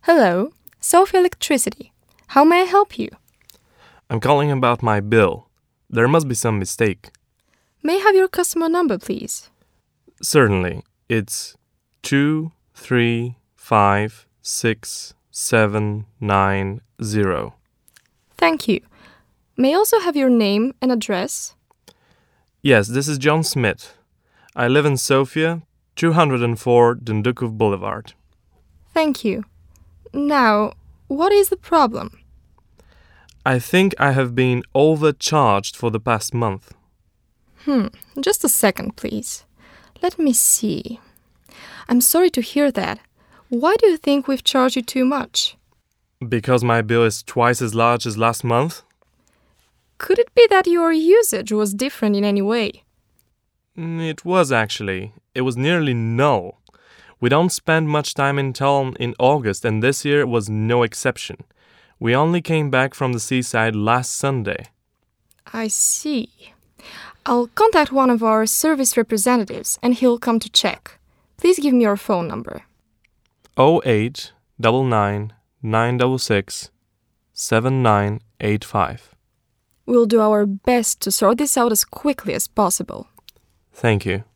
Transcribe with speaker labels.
Speaker 1: Hello, Sophie Electricity. How may I help you?
Speaker 2: I'm calling about my bill. There must be some mistake.
Speaker 1: May I have your customer number, please?
Speaker 2: Certainly. It's 235670.
Speaker 1: Thank you. May I also have your name and address?
Speaker 2: Yes, this is John Smith. I live in Sofia, 204 Dundukov Boulevard.
Speaker 1: Thank you. Now, what is the problem?
Speaker 2: I think I have been overcharged for the past month.
Speaker 1: Just a second, please. Let me see. I'm sorry to hear that. Why do you think we've charged you too much?
Speaker 2: Because my bill is twice as large as last month?
Speaker 1: Could it be that your usage was different in any way?
Speaker 2: It was actually. It was nearly null. We don't spend much time in town in August, and this year was no exception. We only came back from the seaside last Sunday.
Speaker 1: I see. I'll contact one of our service representatives and he'll come to check. Please give me your phone number.
Speaker 2: 0899 966 7985.
Speaker 1: We'll do our best to sort this out as quickly as possible.
Speaker 2: Thank you.